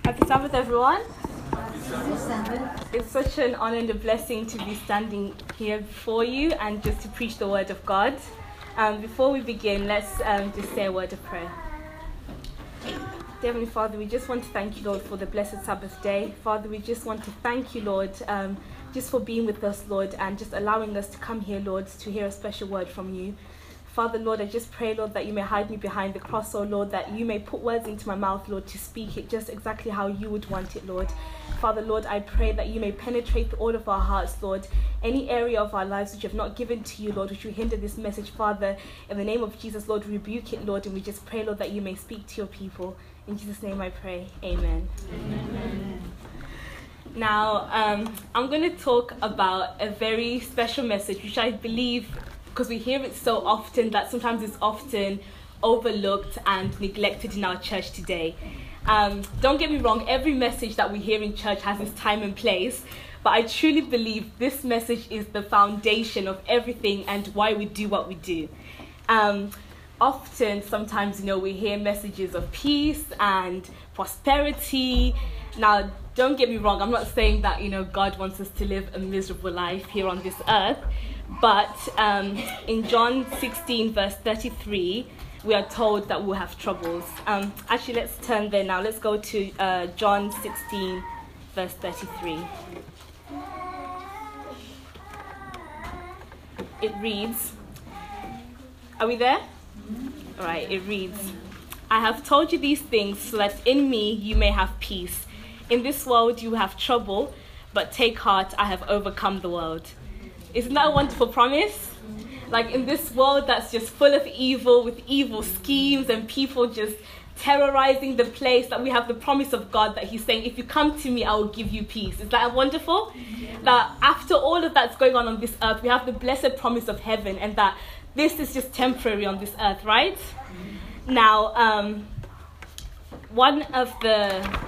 Happy Sabbath, everyone. It's such an honor and a blessing to be standing here before you and just to preach the word of God. Before we begin, let's just say a word of prayer. Dear Heavenly Father, we just want to thank you, Lord, for the blessed Sabbath day. Father, we just want to thank you, Lord, just for being with us, Lord, and just allowing us to come here, Lord, to hear a special word from you. Father, Lord, I just pray, Lord, that you may hide me behind the cross, oh Lord, that you may put words into my mouth, Lord, to speak it just exactly how you would want it, Lord. Father, Lord, I pray that you may penetrate all of our hearts, Lord. Any area of our lives which you have not given to you, Lord, which will hinder this message, Father, in the name of Jesus, Lord, rebuke it, Lord, and we just pray, Lord, that you may speak to your people. In Jesus' name I pray. Amen. Amen. Now, I'm going to talk about a very special message, which I believe, because we hear it so often, that sometimes it's often overlooked and neglected in our church today. Don't get me wrong, every message that we hear in church has its time and place, but I truly believe this message is the foundation of everything and why we do what we do. Sometimes, we hear messages of peace and prosperity. Now, don't get me wrong, I'm not saying that, God wants us to live a miserable life here on this earth, but in John 16, verse 33, we are told that we'll have troubles. Actually, let's turn there now. Let's go to John 16, verse 33. It reads, are we there? All right, it reads, I have told you these things so that in me you may have peace. In this world you have trouble, but take heart, I have overcome the world. Isn't that a wonderful promise? Like in this world that's just full of evil, with evil schemes and people just terrorizing the place, that we have the promise of God that he's saying, if you come to me, I will give you peace. Is that wonderful? Yeah. That after all of that's going on this earth, we have the blessed promise of heaven, and that this is just temporary on this earth, right? Mm-hmm. Now, one of the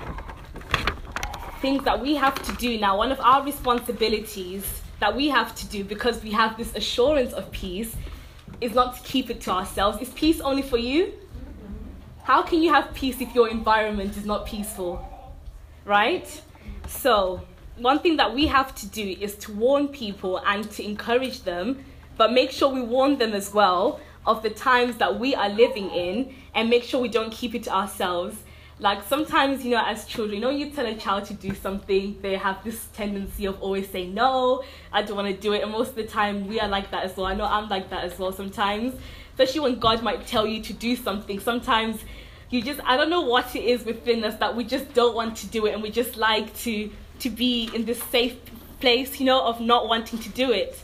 things that we have to do now, one of our responsibilities that we have to do, because we have this assurance of peace, is not to keep it to ourselves. Is peace only for you? How can you have peace if your environment is not peaceful? Right? So, one thing that we have to do is to warn people and to encourage them, but make sure we warn them as well of the times that we are living in, and make sure we don't keep it to ourselves. Like sometimes, as children, you tell a child to do something, they have this tendency of always saying, no, I don't want to do it. And most of the time, we are like that as well. I know I'm like that as well sometimes. Especially when God might tell you to do something. Sometimes I don't know what it is within us that we just don't want to do it. And we just like to be in this safe place, of not wanting to do it.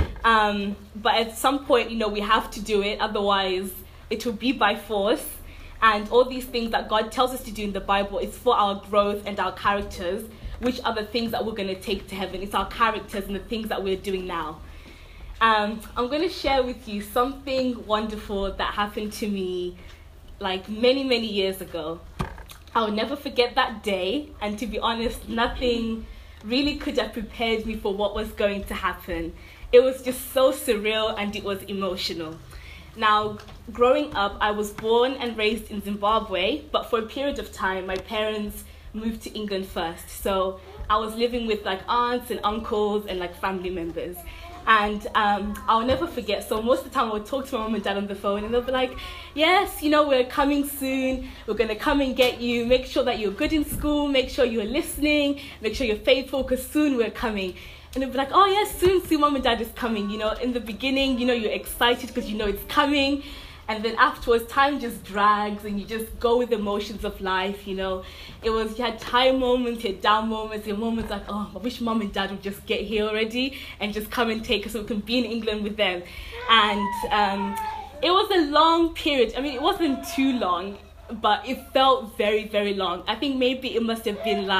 But at some point, we have to do it. Otherwise, it will be by force. And all these things that God tells us to do in the Bible is for our growth and our characters, which are the things that we're going to take to heaven. It's our characters and the things that we're doing now. I'm going to share with you something wonderful that happened to me like many, many years ago. I'll never forget that day. And to be honest, nothing really could have prepared me for what was going to happen. It was just so surreal and it was emotional. Now, growing up, I was born and raised in Zimbabwe, but for a period of time, my parents moved to England first. So I was living with aunts and uncles and family members. And I'll never forget. So most of the time I would talk to my mom and dad on the phone and they'll be like, yes, we're coming soon. We're going to come and get you. Make sure that you're good in school. Make sure you're listening. Make sure you're faithful because soon we're coming. And they'll be like, oh, yes, soon Mom and Dad is coming. In the beginning, you're excited because it's coming. And then afterwards, time just drags and you just go with the emotions of life, you had high moments, you had down moments, your moments like, oh, I wish Mom and Dad would just get here already and just come and take us so we can be in England with them. And it was a long period. I mean, it wasn't too long, but it felt very, very long. I think maybe it must have been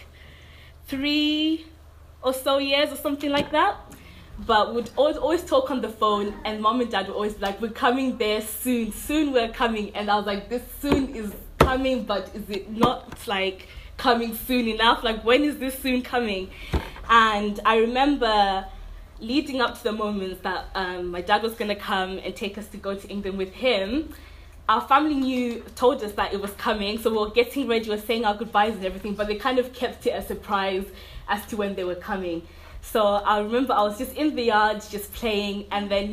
3 or so years or something like that. But we'd always talk on the phone, and Mom and Dad would always be like, we're coming there soon we're coming. And I was like, this soon is coming, but is it not coming soon enough? When is this soon coming? And I remember leading up to the moments that my dad was going to come and take us to go to England with him, our family told us that it was coming, so we were getting ready, we were saying our goodbyes and everything, but they kind of kept it a surprise as to when they were coming. So I remember I was just in the yard just playing, and then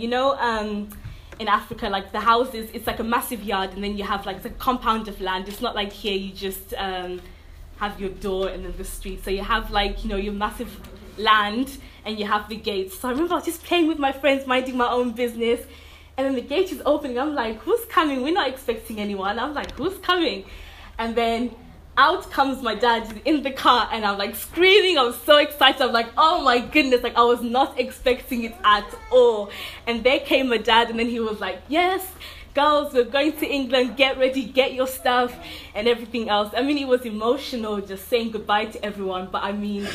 in Africa, like the houses, it's like a massive yard, and then you have like the compound of land. It's not like here you just have your door and then the street. So you have like, your massive land and you have the gates. So I remember I was just playing with my friends, minding my own business, and then the gate is opening. I'm like, who's coming? We're not expecting anyone. I'm like, who's coming? And then out comes my dad in the car, and I'm like screaming. I was so excited. I'm like, oh my goodness, like I was not expecting it at all. And there came my dad, and then he was like, yes, girls, we're going to England, get ready, get your stuff and everything else. I mean, it was emotional just saying goodbye to everyone, but I mean,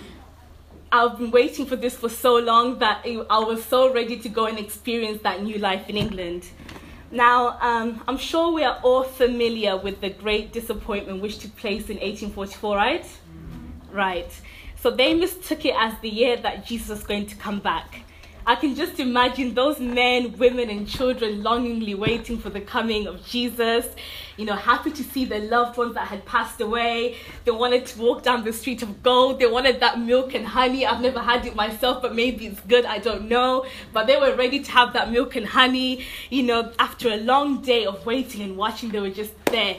I've been waiting for this for so long that I was so ready to go and experience that new life in England. Now, I'm sure we are all familiar with the great disappointment which took place in 1844, right? Right. So they mistook it as the year that Jesus was going to come back. I can just imagine those men, women, and children longingly waiting for the coming of Jesus, happy to see their loved ones that had passed away. They wanted to walk down the street of gold. They wanted that milk and honey. I've never had it myself, but maybe it's good. I don't know. But they were ready to have that milk and honey. After a long day of waiting and watching, they were just there.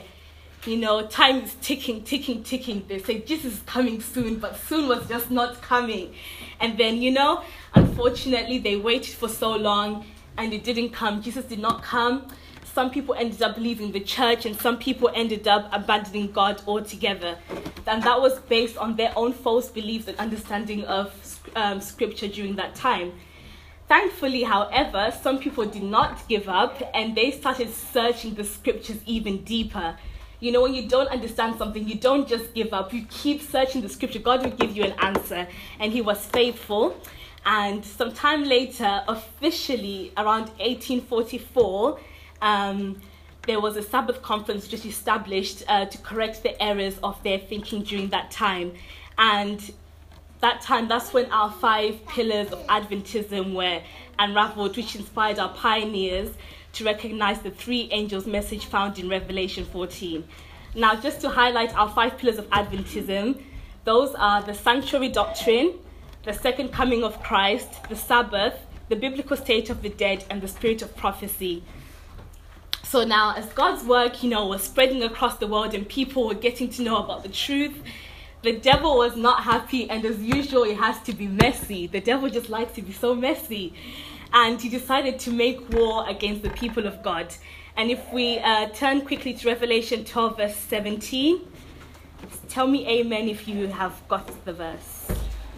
Time is ticking, ticking, ticking. They say Jesus is coming soon, but soon was just not coming. And then, unfortunately, they waited for so long and it didn't come. Jesus did not come. Some people ended up leaving the church, and some people ended up abandoning God altogether. And that was based on their own false beliefs and understanding of scripture during that time. Thankfully, however, some people did not give up, and they started searching the scriptures even deeper. When you don't understand something, you don't just give up. You keep searching the scripture. God will give you an answer. And he was faithful. And some time later, officially around 1844, there was a Sabbath conference just established to correct the errors of their thinking during that time. And that's when our 5 pillars of Adventism were unraveled, which inspired our pioneers to recognize the 3 angels' message found in Revelation 14. Now, just to highlight our 5 pillars of Adventism, those are the sanctuary doctrine, the second coming of Christ, the Sabbath, the biblical state of the dead, and the spirit of prophecy. So now, as God's work, was spreading across the world and people were getting to know about the truth, the devil was not happy, and as usual, it has to be messy. The devil just likes to be so messy. And he decided to make war against the people of God. And if we turn quickly to Revelation 12, verse 17, tell me amen if you have got the verse.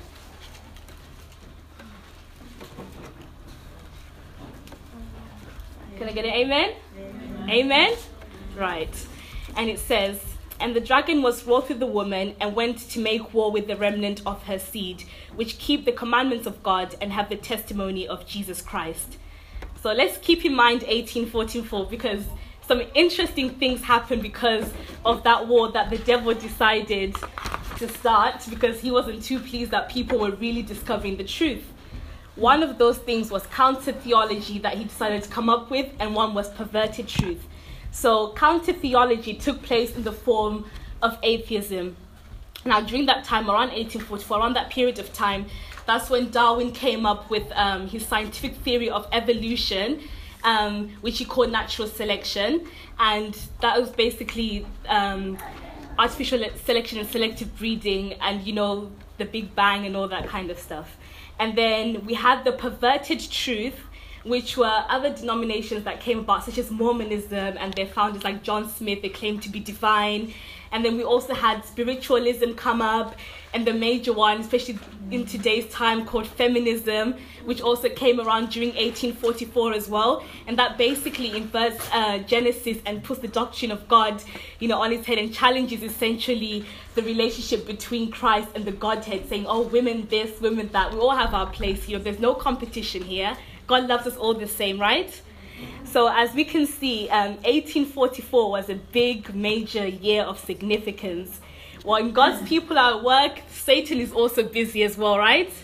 Can I get an amen? Amen? Right. And it says, and the dragon was wroth with the woman and went to make war with the remnant of her seed, which keep the commandments of God and have the testimony of Jesus Christ. So let's keep in mind 1844, because some interesting things happened because of that war that the devil decided to start, because he wasn't too pleased that people were really discovering the truth. One of those things was counter theology that he decided to come up with, and one was perverted truth. So counter theology took place in the form of atheism. Now, during that time, around 1844, around that period of time, that's when Darwin came up with his scientific theory of evolution, which he called natural selection. And that was basically artificial selection and selective breeding and, the Big Bang and all that kind of stuff. And then we had the perverted truth, which were other denominations that came about, such as Mormonism, and their founders like John Smith, they claimed to be divine. And then we also had spiritualism come up, and the major one, especially in today's time, called feminism, which also came around during 1844 as well. And that basically inverts Genesis and puts the doctrine of God, on its head, and challenges essentially the relationship between Christ and the Godhead, saying, oh, women this, women that, we all have our place here. There's no competition here. God loves us all the same, right? So as we can see, 1844 was a big, major year of significance. When God's people are at work, Satan is also busy as well, right?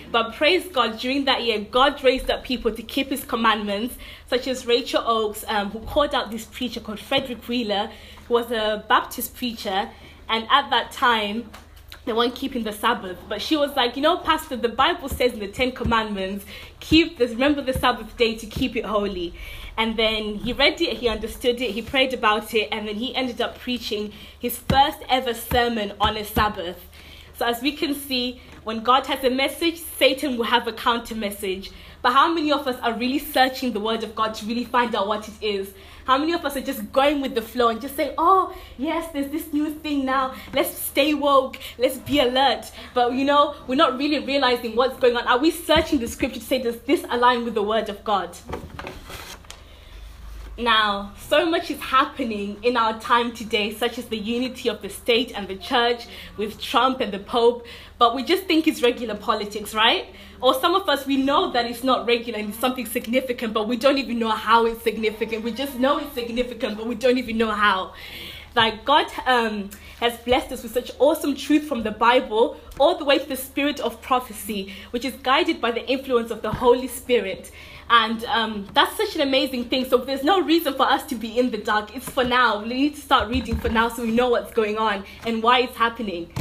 But praise God, during that year, God raised up people to keep his commandments, such as Rachel Oakes, who called out this preacher called Frederick Wheeler, who was a Baptist preacher. And at that time, they weren't keeping the Sabbath. But she was like, Pastor, the Bible says in the 10 Commandments, remember the Sabbath day to keep it holy. And then he read it, he understood it, he prayed about it, and then he ended up preaching his first ever sermon on a Sabbath. So as we can see, when God has a message, Satan will have a counter message. But how many of us are really searching the word of God to really find out what it is? How many of us are just going with the flow and just saying, oh, yes, there's this new thing now. Let's stay woke. Let's be alert. But, we're not really realizing what's going on. Are we searching the scripture to say, does this align with the word of God? Now, so much is happening in our time today, such as the unity of the state and the church with Trump and the Pope, but we just think it's regular politics, right? Or some of us, we know that it's not regular and it's something significant, but we don't even know how it's significant. We just know it's significant, but we don't even know how. Like, God has blessed us with such awesome truth from the Bible, all the way to the spirit of prophecy, which is guided by the influence of the Holy Spirit. And that's such an amazing thing. So there's no reason for us to be in the dark. It's for now. We need to start reading for now so we know what's going on and why it's happening.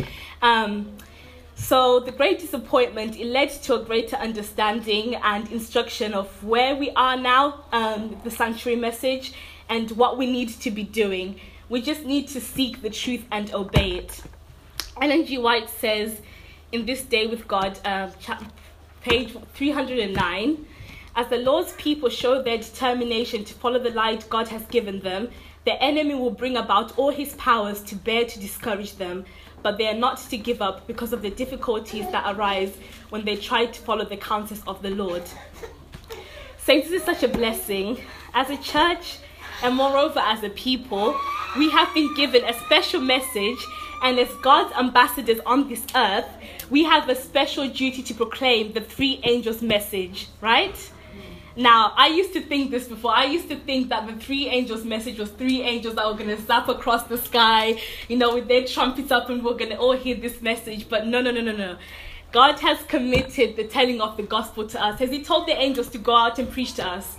So the great disappointment, it led to a greater understanding and instruction of where we are now, the sanctuary message, and what we need to be doing. We just need to seek the truth and obey it. Ellen G. White says, in This Day with God, page 309, as the Lord's people show their determination to follow the light God has given them, the enemy will bring about all his powers to bear to discourage them, but they are not to give up because of the difficulties that arise when they try to follow the counsels of the Lord. Saints, this is such a blessing. As a church, and moreover as a people, we have been given a special message, and as God's ambassadors on this earth, we have a special duty to proclaim the 3 angels' message, right? Now, I used to think this before. I used to think that the 3 angels' message was 3 angels that were going to zap across the sky, with their trumpets up, and we're going to all hear this message. But no. God has committed the telling of the gospel to us. Has he told the angels to go out and preach to us?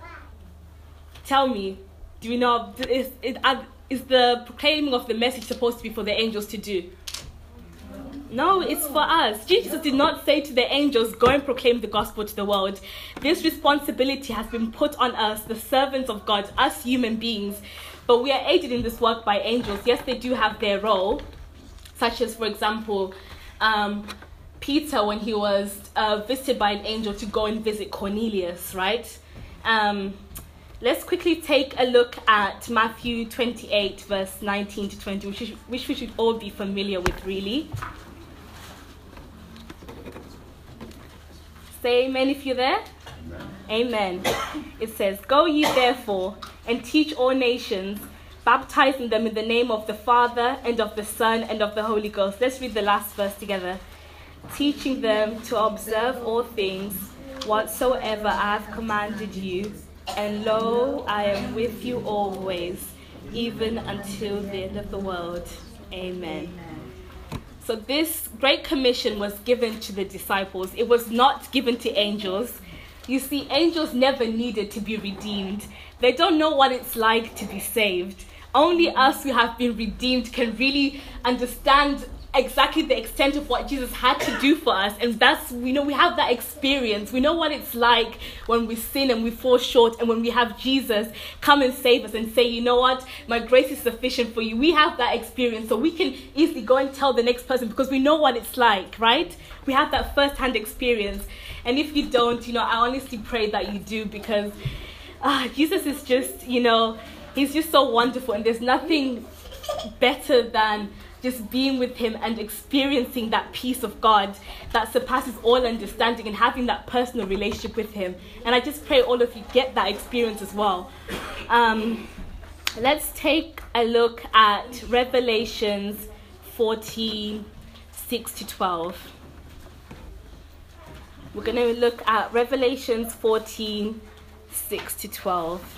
Tell me, do we know, is the proclaiming of the message supposed to be for the angels to do? No, it's for us. Jesus did not say to the angels, go and proclaim the gospel to the world. This responsibility has been put on us, the servants of God, us human beings. But we are aided in this work by angels. Yes, they do have their role. Such as, for example, Peter, when he was visited by an angel to go and visit Cornelius, right? Let's quickly take a look at Matthew 28, verse 19 to 20, which we should all be familiar with, really. Say amen if you're there. Amen. It says, go ye therefore and teach all nations, baptizing them in the name of the Father and of the Son and of the Holy Ghost. Let's read the last verse together. Teaching them to observe all things whatsoever I have commanded you. And lo, I am with you always, even until the end of the world. Amen. So this great commission was given to the disciples. It was not given to angels. You see, angels never needed to be redeemed. They don't know what it's like to be saved. Only us who have been redeemed can really understand exactly the extent of what Jesus had to do for us. And that's, we have that experience. We know what it's like when we sin and we fall short, and when we have Jesus come and save us and say, you know what, my grace is sufficient for you. We have that experience, so we can easily go and tell the next person because we know what it's like, right? We have that first-hand experience. And if you don't, I honestly pray that you do, because Jesus is just, he's just so wonderful, and there's nothing better than just being with him and experiencing that peace of God that surpasses all understanding, and having that personal relationship with him. And I just pray all of you get that experience as well. Let's take a look at Revelations 14, 6 to 12. We're going to look at Revelations 14, 6 to 12.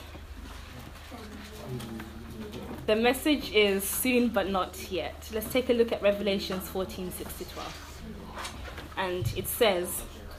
The message is soon but not yet. Let's take a look at Revelations 14, 6 to 12. And it says,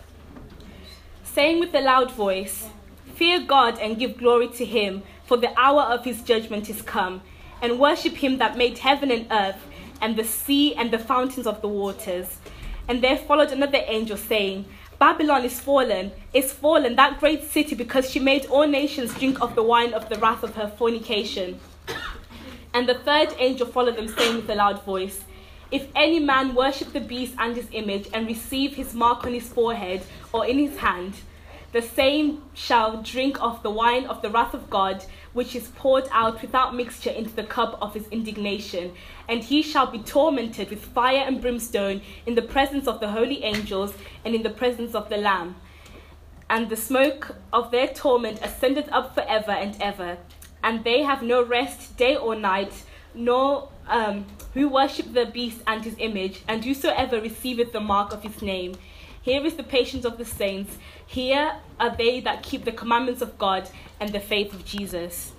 saying with a loud voice, "Fear God and give glory to him, for the hour of his judgment is come, and worship him that made heaven and earth, and the sea and the fountains of the waters." And there followed another angel saying, "Babylon is fallen, that great city, because she made all nations drink of the wine of the wrath of her fornication." And the third angel followed them, saying with a loud voice, "If any man worship the beast and his image, and receive his mark on his forehead or in his hand, the same shall drink of the wine of the wrath of God, which is poured out without mixture into the cup of his indignation. And he shall be tormented with fire and brimstone in the presence of the holy angels and in the presence of the Lamb. And the smoke of their torment ascendeth up forever and ever. And they have no rest day or night, nor who worship the beast and his image, and whosoever receiveth the mark of his name. Here is the patience of the saints. Here are they that keep the commandments of God and the faith of Jesus."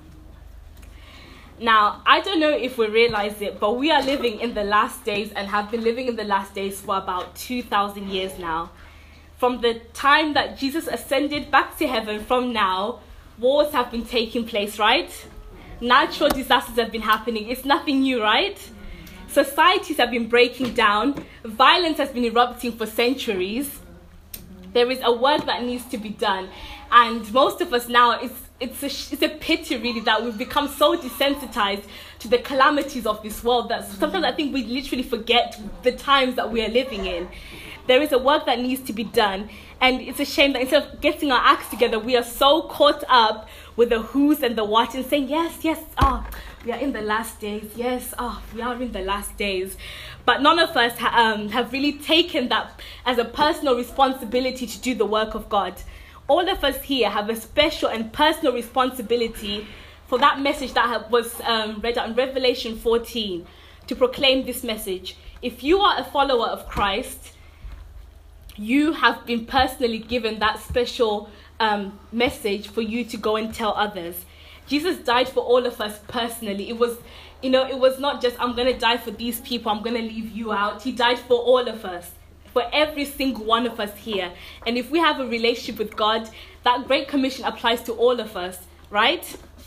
Now, I don't know if we realize it, but we are living in the last days and have been living in the last days for about 2,000 years now. From the time that Jesus ascended back to heaven, from now, wars have been taking place, right? Natural disasters have been happening. It's nothing new, right? Societies have been breaking down. Violence has been erupting for centuries. There is a work that needs to be done. And most of us now, it's a pity really that we've become so desensitized to the calamities of this world that sometimes I think we literally forget the times that we are living in. There is a work that needs to be done. And it's a shame that instead of getting our acts together, we are so caught up with the who's and the what and saying, yes, we are in the last days. Yes, we are in the last days. But none of us have really taken that as a personal responsibility to do the work of God. All of us here have a special and personal responsibility for that message that was read out in Revelation 14, to proclaim this message. If you are a follower of Christ, you have been personally given that special message for you to go and tell others. Jesus died for all of us personally. It was not just, I'm going to die for these people, I'm going to leave you out. He died for all of us, for every single one of us here. And if we have a relationship with God, that Great Commission applies to all of us, right?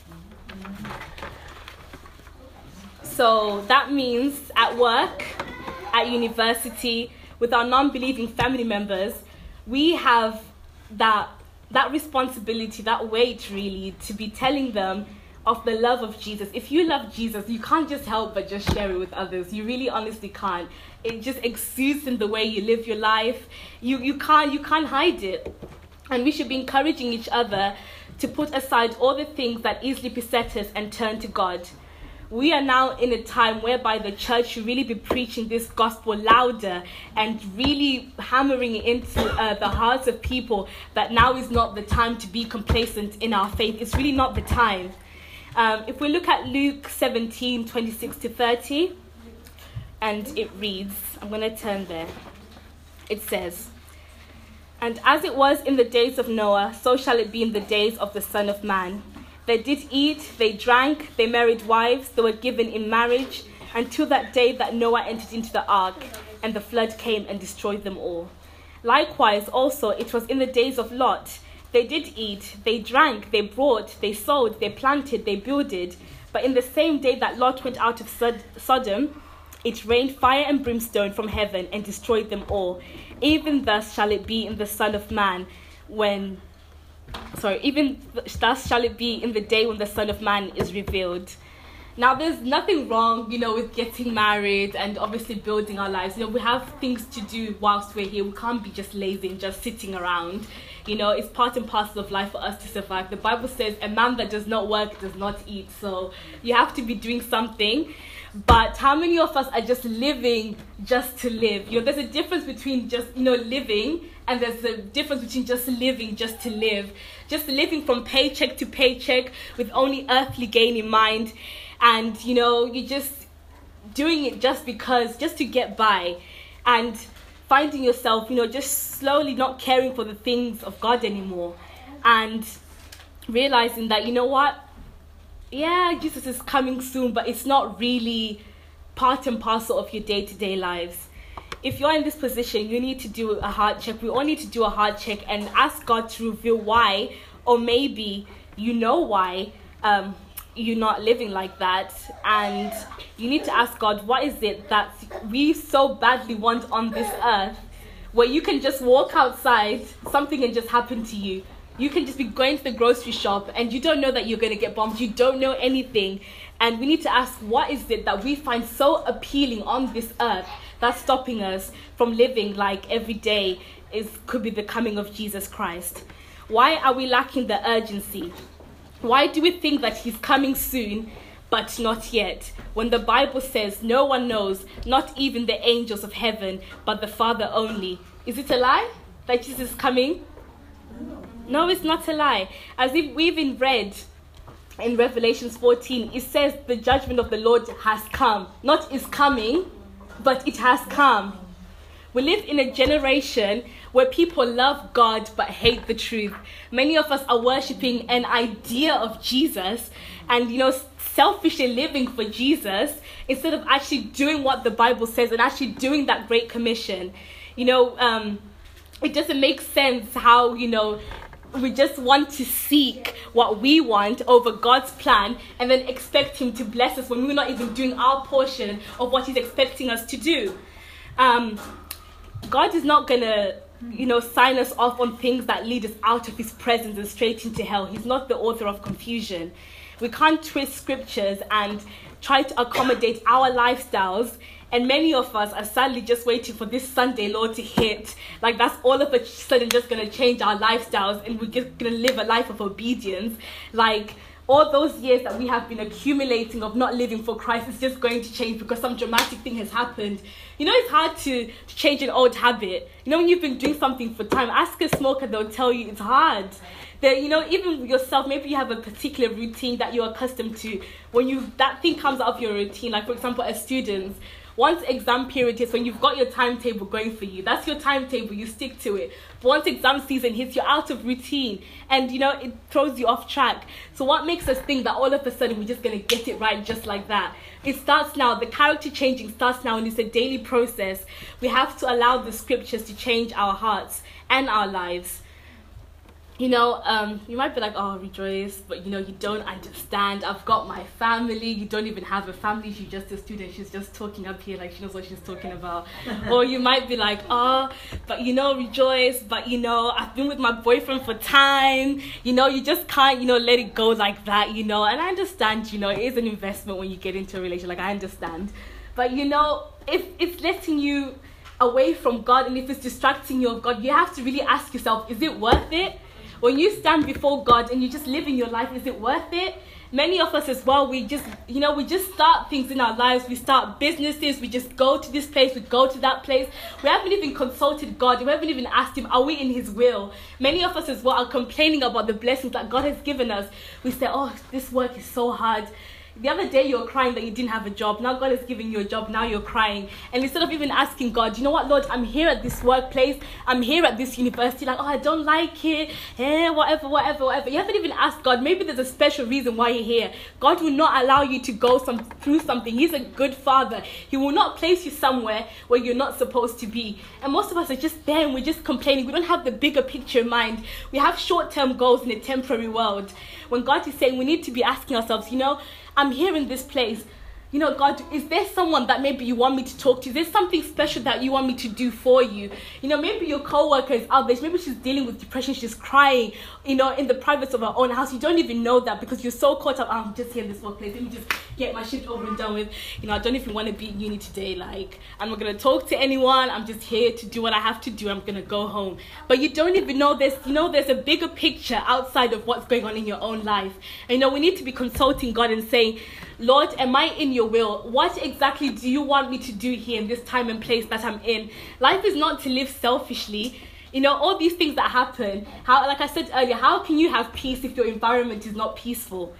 So that means at work, at university, with our non-believing family members, we have that responsibility, that weight really, to be telling them of the love of Jesus. If you love Jesus, you can't just help but just share it with others. You really honestly can't. It just exudes in the way you live your life. You can't hide it. And we should be encouraging each other to put aside all the things that easily beset us and turn to God. We are now in a time whereby the church should really be preaching this gospel louder and really hammering it into the hearts of people that now is not the time to be complacent in our faith. It's really not the time. If we look at Luke 17, 26 to 30, and it reads, I'm going to turn there. It says, "And as it was in the days of Noah, so shall it be in the days of the Son of Man. They did eat, they drank, they married wives, they were given in marriage, until that day that Noah entered into the ark, and the flood came and destroyed them all. Likewise also it was in the days of Lot. They did eat, they drank, they brought, they sowed, they planted, they builded. But in the same day that Lot went out of Sodom, it rained fire and brimstone from heaven and destroyed them all. Even thus shall it be in the Son of Man even thus shall it be in the day when the Son of Man is revealed." Now, there's nothing wrong, with getting married and obviously building our lives. We have things to do whilst we're here. We can't be just lazy and just sitting around. It's part and parcel of life for us to survive. The Bible says a man that does not work does not eat. So you have to be doing something. But how many of us are just living just to live? There's a difference between just, living, and there's a difference between just living just to live. Just living from paycheck to paycheck with only earthly gain in mind. And, you're just doing it just to get by. And finding yourself, just slowly not caring for the things of God anymore. And realizing that, yeah, Jesus is coming soon, but it's not really part and parcel of your day-to-day lives. if you're in this position, you need to do a heart check. We all need to do a heart check and ask God to reveal why, or maybe you know why you're not living like that. And you need to ask God, what is it that we so badly want on this earth, where you can just walk outside, something can just happen to you. You can just be going to the grocery shop and you don't know that you're going to get bombed. You don't know anything. And we need to ask, what is it that we find so appealing on this earth that's stopping us from living like every day could be the coming of Jesus Christ? Why are we lacking the urgency? Why do we think that he's coming soon, but not yet? When the Bible says no one knows, not even the angels of heaven, but the Father only. Is it a lie that Jesus is coming? No, it's not a lie. As if we even read in Revelation 14, it says the judgment of the Lord has come. Not is coming, but it has come. We live in a generation where people love God but hate the truth. Many of us are worshipping an idea of Jesus and, selfishly living for Jesus instead of actually doing what the Bible says and actually doing that Great Commission. It doesn't make sense how, we just want to seek what we want over God's plan and then expect him to bless us when we're not even doing our portion of what he's expecting us to do. God is not going to, sign us off on things that lead us out of his presence and straight into hell. He's not the author of confusion. We can't twist scriptures and try to accommodate our lifestyles. And many of us are sadly just waiting for this Sunday, Lord, to hit. Like that's all of a sudden just going to change our lifestyles and we're just going to live a life of obedience. Like all those years that we have been accumulating of not living for Christ is just going to change because some dramatic thing has happened. It's hard to change an old habit. When you've been doing something for time, ask a smoker, they'll tell you it's hard. That, even yourself, maybe you have a particular routine that you're accustomed to. When that thing comes out of your routine, like for example, as students, once exam period hits, when you've got your timetable going for you, that's your timetable, you stick to it. But once exam season hits, you're out of routine and, it throws you off track. So what makes us think that all of a sudden we're just going to get it right just like that? It starts now. The character changing starts now and it's a daily process. We have to allow the scriptures to change our hearts and our lives. You might be like, oh, Rejoice, but you don't understand. I've got my family. You don't even have a family. She's just a student. She's just talking up here like she knows what she's talking about. Or you might be like, oh, but Rejoice, but I've been with my boyfriend for time. You just can't, let it go like that, And I understand, it is an investment when you get into a relationship. Like, I understand. But, if it's letting you away from God and if it's distracting you of God, you have to really ask yourself, is it worth it? When you stand before God and you just live in your life, is it worth it? Many of us as well, we just start things in our lives. We start businesses. We just go to this place. We go to that place. We haven't even consulted God. We haven't even asked him, are we in his will? Many of us as well are complaining about the blessings that God has given us. We say, oh, this work is so hard. The other day you were crying that you didn't have a job. Now God is giving you a job. Now you're crying. And instead of even asking God, you know what, Lord, I'm here at this workplace. I'm here at this university. Like, oh, I don't like it. Whatever. You haven't even asked God. Maybe there's a special reason why you're here. God will not allow you to go through something. He's a good father. He will not place you somewhere where you're not supposed to be. And most of us are just there and we're just complaining. We don't have the bigger picture in mind. We have short-term goals in a temporary world. When God is saying we need to be asking ourselves, I'm here in this place. God, is there someone that maybe you want me to talk to? Is there something special that you want me to do for you? Maybe your co-worker is out there. Maybe she's dealing with depression. She's crying, in the privacy of her own house. You don't even know that because you're so caught up. I'm just here in this workplace. Let me just get my shift over and done with. I don't even want to be in uni today. Like, I'm not going to talk to anyone. I'm just here to do what I have to do. I'm going to go home. But you don't even know this. There's a bigger picture outside of what's going on in your own life. And, we need to be consulting God and saying, Lord, am I in your will? What exactly do you want me to do here in this time and place that I'm in? Life is not to live selfishly. All these things that happen, like I said earlier, how can you have peace if your environment is not peaceful?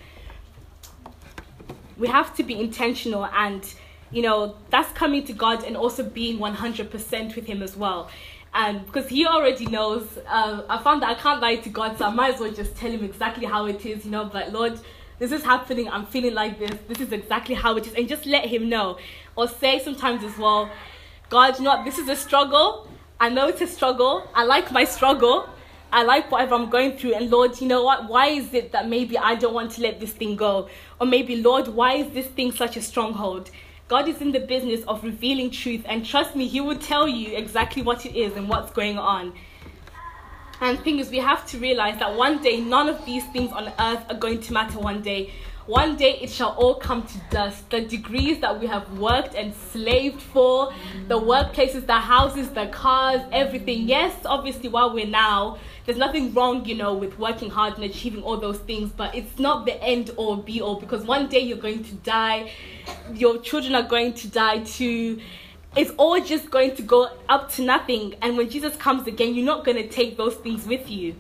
We have to be intentional and, that's coming to God and also being 100% with him as well. And because he already knows, I found that I can't lie to God, so I might as well just tell him exactly how it is, but Lord, this is happening, I'm feeling like this is exactly how it is, and just let him know. Or say sometimes as well, God, you know what, this is a struggle. I know it's a struggle. I like my struggle. I like whatever I'm going through. And Lord, you know what? Why is it that maybe I don't want to let this thing go? Or maybe, Lord, why is this thing such a stronghold? God is in the business of revealing truth. And trust me, he will tell you exactly what it is and what's going on. And the thing is, we have to realize that one day, none of these things on earth are going to matter one day. One day it shall all come to dust. The degrees that we have worked and slaved for, the workplaces, the houses, the cars, everything. Yes, obviously while we're now, there's nothing wrong, you know, with working hard and achieving all those things, but it's not the end all be all, because one day you're going to die. Your children are going to die too. It's all just going to go up to nothing. And when Jesus comes again, you're not going to take those things with you.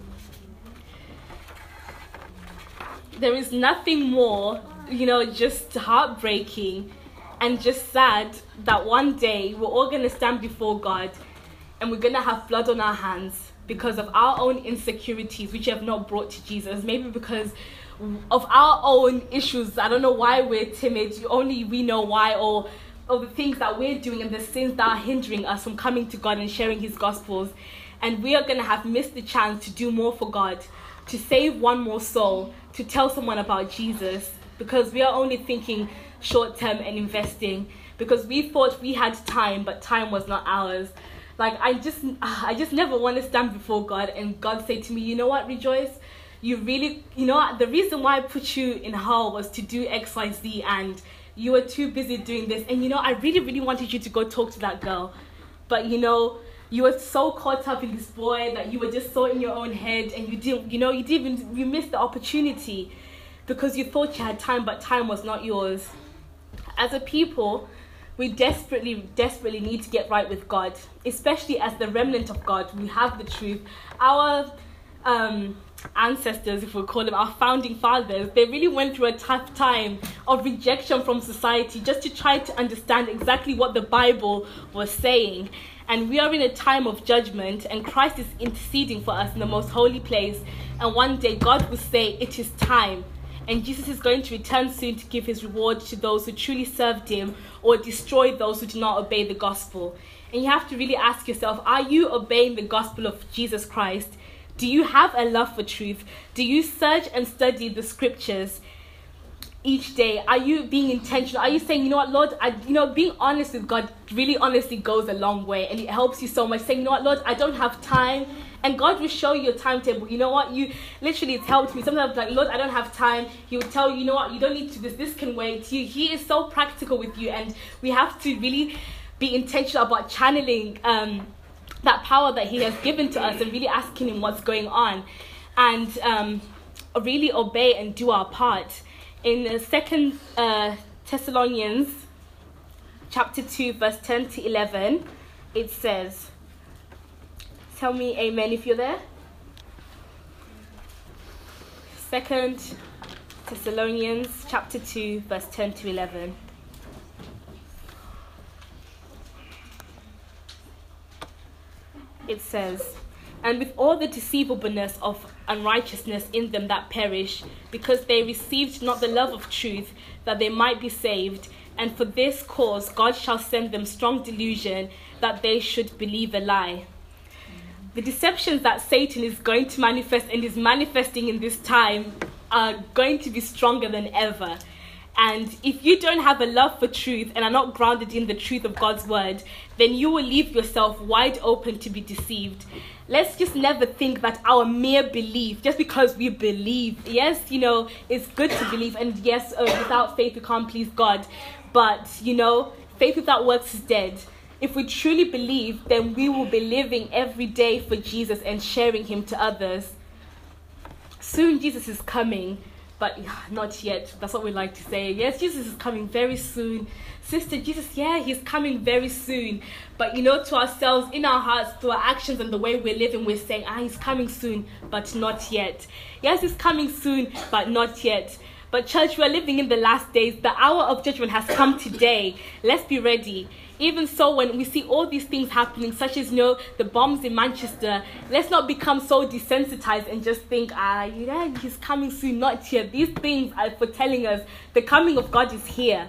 There is nothing more, you know, just heartbreaking and just sad that one day we're all going to stand before God and we're going to have blood on our hands because of our own insecurities, which have not brought to Jesus. Maybe because of our own issues. I don't know why we're timid. Only we know why, or the things that we're doing and the sins that are hindering us from coming to God and sharing his gospels. And we are going to have missed the chance to do more for God, to save one more soul, to tell someone about Jesus, because we are only thinking short term and investing, because we thought we had time, but time was not ours. Like, I just never want to stand before God and God say to me, you know what, Rejoice, you really, you know what, the reason why I put you in hell was to do X, Y, Z, and you were too busy doing this. And you know, I really, really wanted you to go talk to that girl, but you know, you were so caught up in this boy that you were just so in your own head, and you missed the opportunity because you thought you had time, but time was not yours. As a people, we desperately need to get right with God, especially as the remnant of God. We have the truth. Our ancestors, if we call them, our founding fathers, they really went through a tough time of rejection from society just to try to understand exactly what the Bible was saying. And we are in a time of judgment, and Christ is interceding for us in the most holy place. And one day God will say, it is time. And Jesus is going to return soon to give his reward to those who truly served him, or destroy those who do not obey the gospel. And you have to really ask yourself, are you obeying the gospel of Jesus Christ? Do you have a love for truth? Do you search and study the scriptures each day? Are you being intentional? Are you saying, you know what, Lord, being honest with God really honestly goes a long way, and it helps you so much. Saying, you know what, Lord, I don't have time. And God will show you a timetable. You know what, it's helped me. Sometimes like, Lord, I don't have time. He will tell you, you know what, you don't need to do this can wait. He is so practical with you, and we have to really be intentional about channeling that power that he has given to us, and really asking him what's going on, and really obey and do our part. In 2 Thessalonians chapter 2, verse 10 to 11, it says, tell me amen if you're there. 2 Thessalonians chapter 2, verse 10 to 11. It says, and with all the deceivableness of unrighteousness in them that perish, because they received not the love of truth, that they might be saved. And for this cause God shall send them strong delusion, that they should believe a lie. The deceptions that Satan is going to manifest and is manifesting in this time are going to be stronger than ever. And if you don't have a love for truth and are not grounded in the truth of God's word, then you will leave yourself wide open to be deceived. Let's just never think that our mere belief, just because we believe, yes, it's good to believe, and yes, without faith we can't please God. But, faith without works is dead. If we truly believe, then we will be living every day for Jesus and sharing him to others. Soon Jesus is coming, but not yet. That's what we like to say. Yes, Jesus is coming very soon. Sister, Jesus, he's coming very soon. But to ourselves, in our hearts, through our actions and the way we're living, we're saying, he's coming soon, but not yet. Yes, he's coming soon, but not yet. But church, we are living in the last days. The hour of judgment has come today. Let's be ready. Even so, when we see all these things happening, such as, the bombs in Manchester, let's not become so desensitized and just think, he's coming soon, not here. These things are for telling us the coming of God is here.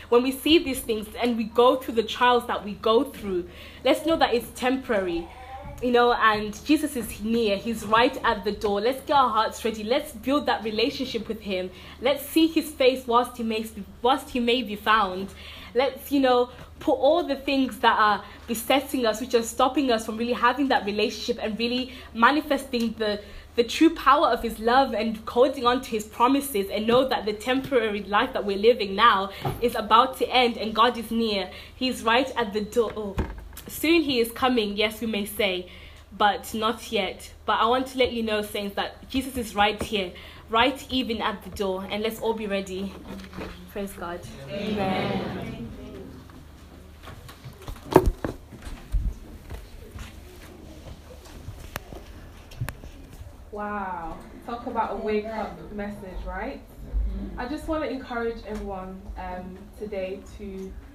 when we see these things and we go through the trials that we go through, let's know that it's temporary. And Jesus is near. He's right at the door. Let's get our hearts ready. Let's build that relationship with him. Let's see his face whilst he may be found. Let's, put all the things that are besetting us, which are stopping us from really having that relationship and really manifesting the true power of his love and holding on to his promises, and know that the temporary life that we're living now is about to end and God is near. He's right at the door. Oh, soon he is coming, yes, we may say, but not yet. But I want to let you know, saints, that Jesus is right here, right even at the door, and let's all be ready. Praise God. Amen. Wow, talk about a wake-up message, right? I just want to encourage everyone today to